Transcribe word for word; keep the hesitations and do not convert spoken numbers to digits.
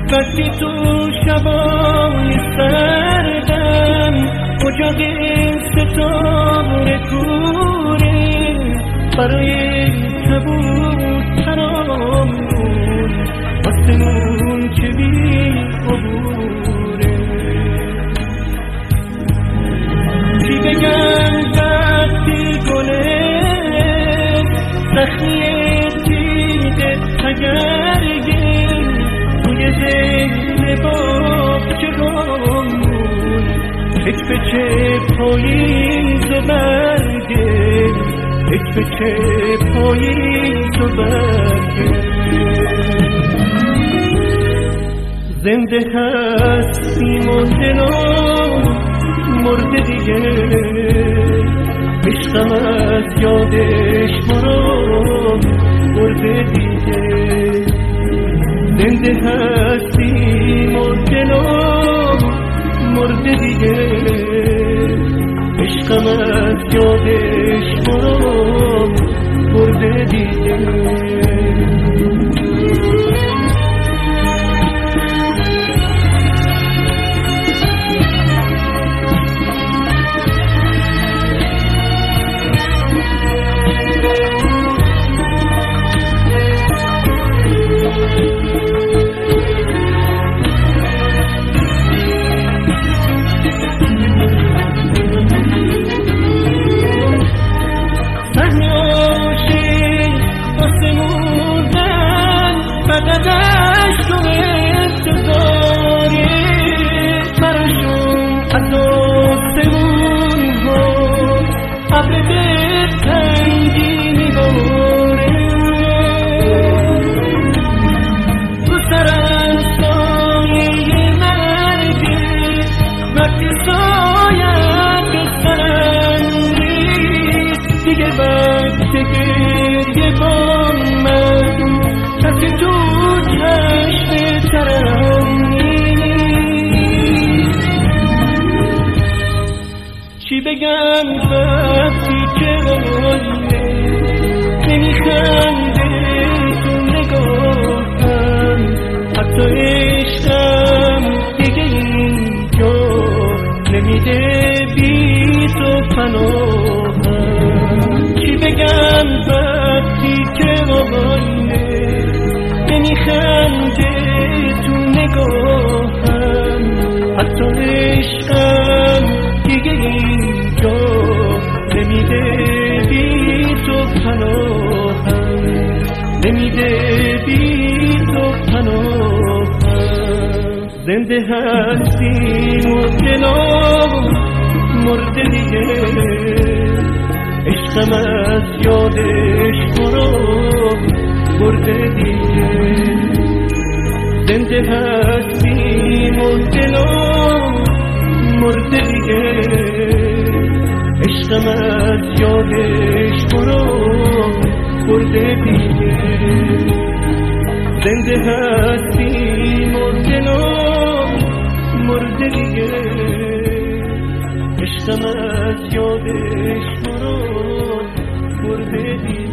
وقتی تو شبای سردم اجاق ستاره کوره برای کبوترامون آسمون که بی عبوره. چی بگم وقتی گله زخمی دیده تگرگه توی ذهن باغچه هامون یک به چه پاییز و برگه یک به چه پاییز و برگه. زنده هستیم و دلم مرده دیگه عشقم از یادش مرا برده دیگه. زنده هستیم و دلم مرده دیگه عشقم از یادش مرا برده دیگه. فقدش تو انتظاری براشون از آسمون ها ابر به تنگی میباره. رو سرم سایه مردی وقتی سایم به سرم ریز دیگه وقت گریه با من کسی تو چشم ترم نیست. چی بگم وقتی که آینه نمیخنده تو نگاهم حتی عشقم دیگه اینجا نمیده بی تو پناهم. چی بگم وقتی که آینه نمیخنده تو نگاهم حتی عشقم دیگه اینجا نمیده بی تو پناهم نمیده بی تو پناهم. زنده هستیم و دلم مرده دیگه عشقم از یادش مرا برده دیگه. زنده هستیم و دلم مرده دیگه عشقم از یادش مرا برده دیگه. زنده هستیم و دلم مرده دیگه عشقم از یادش مرا برده دیگه.